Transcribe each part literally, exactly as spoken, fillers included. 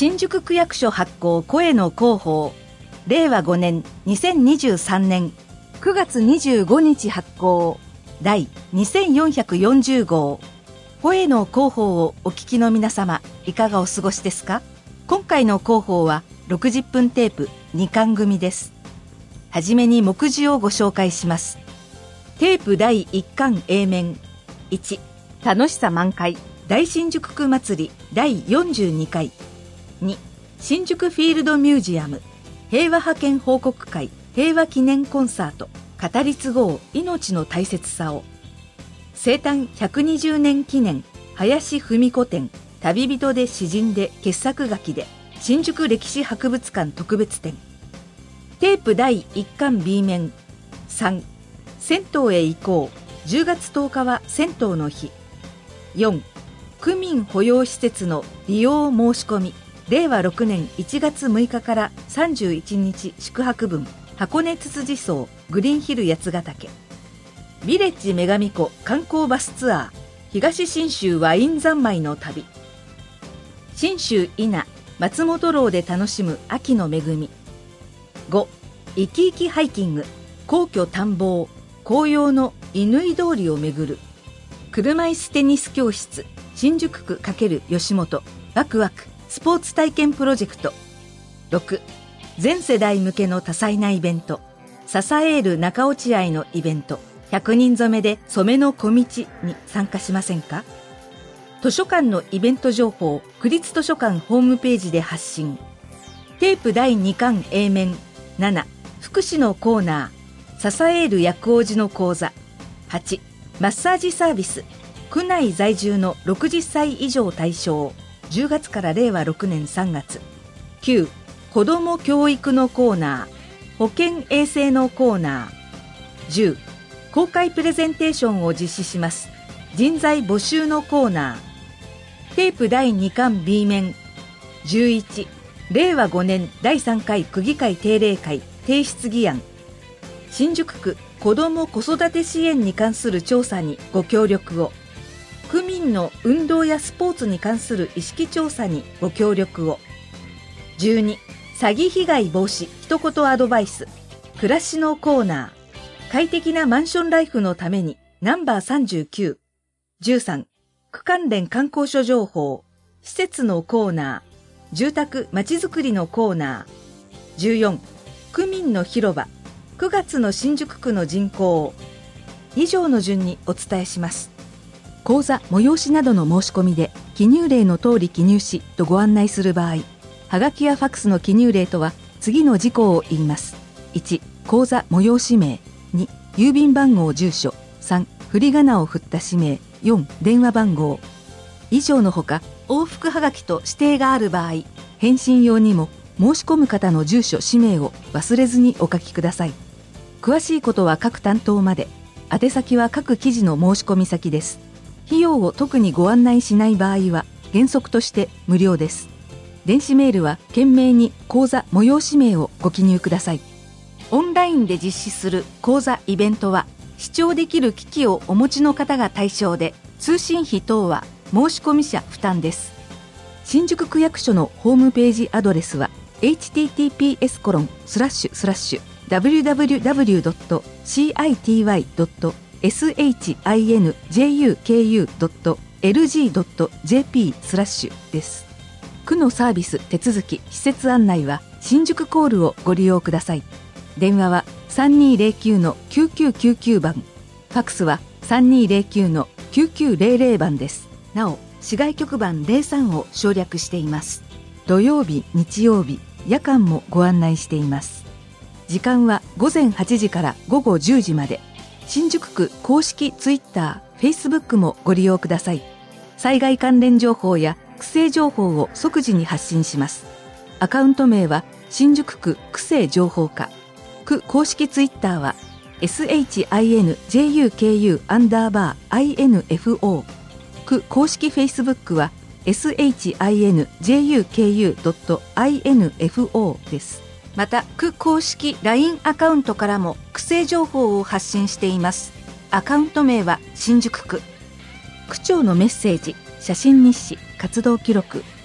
新宿区役所発行声の広報れいわごねんにせんにじゅうさんねんくがつにじゅうごにち発行第にせんよんひゃくよんじゅうごう声の広報をお聞きの皆様、いかがお過ごしですか？今回の広報はろくじゅっぷんテープにかん組です。はじめに目次をご紹介します。テープだいいっかん A 面いち、楽しさ満開大新宿区祭りだいよんじゅうにかいに、新宿フィールドミュージアム平和派遣報告会平和記念コンサート語り継ごう命の大切さを、生誕ひゃくにじゅうねん記念林文子展旅人で詩人で傑作書きで新宿歴史博物館特別展。テープだいいっかん B 面さん、銭湯へ行こうじゅうがつとおかは銭湯の日。よん、区民保養施設の利用申し込みれいわろくねんいちがつむいかからさんじゅういちにち宿泊分箱根つつじ荘グリーンヒル八ヶ岳ビレッジ女神湖観光バスツアー東信州ワイン三昧の旅、信州伊那松本楼で楽しむ秋の恵み。ご、いきいきハイキング皇居探訪紅葉の乾通りを巡る車椅子テニス教室新宿区×吉本ワクワクスポーツ体験プロジェクト。ろく、全世代向けの多彩なイベント支える中落合のイベントひゃくにん染めで染めの小道に参加しませんか？図書館のイベント情報区立図書館ホームページで発信。テープだいにかん A 面なな、福祉のコーナー支える薬王子の講座。はち、マッサージサービス区内在住のろくじゅっさい以上対象じゅうがつかられいわろくねんさんがつ。きゅう、子ども教育のコーナー保健衛生のコーナー。じゅう、公開プレゼンテーションを実施します人材募集のコーナー。テープだいにかん B 面じゅういち、れいわごねんだいさんかい区議会定例会提出議案新宿区子ども子育て支援に関する調査にご協力を、区民の運動やスポーツに関する意識調査にご協力を。じゅうに、詐欺被害防止一言アドバイス暮らしのコーナー快適なマンションライフのためにナンバーさんじゅうきゅう。じゅうさん、区関連観光所情報施設のコーナー住宅まちづくりのコーナー。じゅうよん、区民の広場くがつの新宿区の人口。以上の順にお伝えします。講座催しなどの申し込みで記入例の通り記入しとご案内する場合、はがきやファックスの記入例とは次の事項を言います。いち、講座催し名。に、郵便番号住所。さん、振り仮名を振った氏名。よん、電話番号。以上のほか往復はがきと指定がある場合、返信用にも申し込む方の住所氏名を忘れずにお書きください。詳しいことは各担当まで。宛先は各記事の申し込み先です。費用を特にご案内しない場合は原則として無料です。電子メールは懸命に講座催し名をご記入ください。オンラインで実施する講座イベントは視聴できる機器をお持ちの方が対象で、通信費等は申し込み者負担です。新宿区役所のホームページアドレスは エイチティーティーピーエスコロンスラッシュスラッシュダブリューダブリューダブリュードットシーアイティーワイドットエスエイチアイエヌジェイユーケーユードットエルジードットジェーピースラッシュです。区のサービス手続き施設案内は新宿コールをご利用ください。電話は さんにーぜろきゅうのきゅうきゅうきゅうきゅう 番、ファックスは さんにーぜろきゅうのきゅうきゅうぜろぜろ 番です。なお、市外局番ゼロさんを省略しています。土曜日、日曜日、夜間もご案内しています。時間はごぜんはちじからごごじゅうじまで。新宿区公式ツイッター、フェイスブックもご利用ください。災害関連情報や区政情報を即時に発信します。アカウント名は新宿区区政情報課。区公式ツイッターは エスエイチアイエヌジェイユーケーユー アンダーバー アイエヌエフオー。区公式フェイスブックは エスエイチアイエヌジェイユーケーユードットアイエヌエフオー です。また、区公式 ライン アカウントからも区政情報を発信しています。アカウント名は新宿区。区長のメッセージ、写真日誌、活動記録を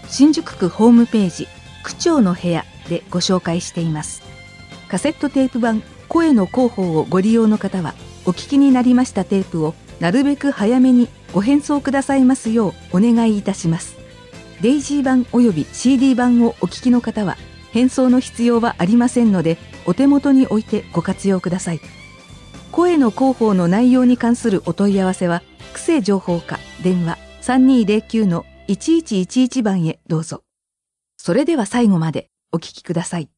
新宿区ホームページ区長の部屋でご紹介しています。カセットテープ版声の広報をご利用の方は、お聞きになりましたテープをなるべく早めにご返送くださいますようお願いいたします。デイジー版および シーディー 版をお聞きの方は、返送の必要はありませんので、お手元に置いてご活用ください。声の広報の内容に関するお問い合わせは、区政情報課電話 さんにーぜろきゅうのいちいちいちいち 番へどうぞ。それでは最後までお聞きください。